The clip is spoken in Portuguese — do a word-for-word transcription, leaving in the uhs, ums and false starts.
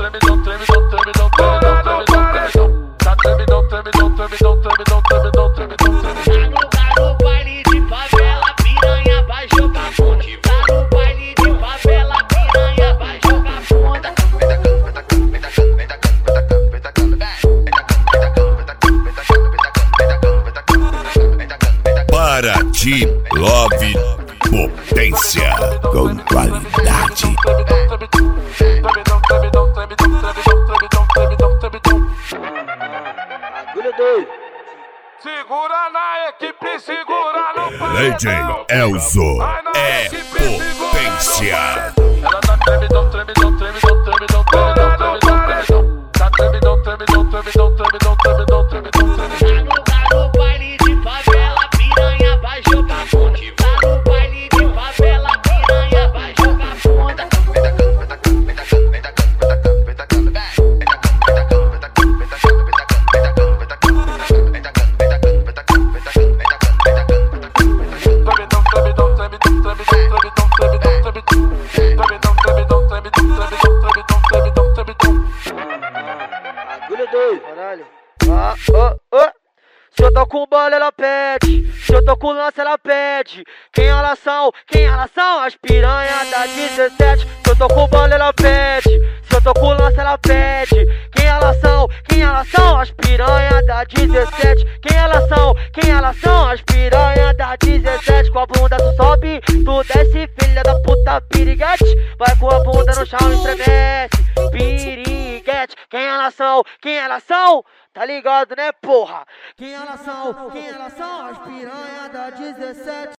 no baile de favela, piranha vai jogar fonte. Tá no baile de favela, piranha vai jogar fonte. Paraty Love Potência com qualidade. Segura na equipe, segura no pau. Legend Elzo é potência. Ela tá tremidão, tremidão, tremidão, tremidão, tremidão, tremidão. Tá tremidão, tremidão, tremidão, tremidão, tremidão, tremidão, tremidão. Tá no baile de favela, piranha vai jogar fonte. Tá no baile de favela, piranha vai jogar fonte. Caralho. Ah, oh, oh. Se eu tô com bola, ela pede. Se eu tô com lança, ela pede. Quem elas são? Quem elas são? As piranhas da dezessete. Se eu tô com bola, ela pede. Se eu tô com lança, ela pede. Quem elas são? Quem elas são? As piranhas da dezessete. Quem elas são? Quem elas são? As piranhas da dezessete. Com a bunda tu sobe, tu desce, filha da puta piriguete. Vai com a bunda no chão e estremece. Piriguete. Quem elas são? Quem elas são? Tá ligado, né, porra? Quem elas são? Quem elas são? As piranhas da dezessete.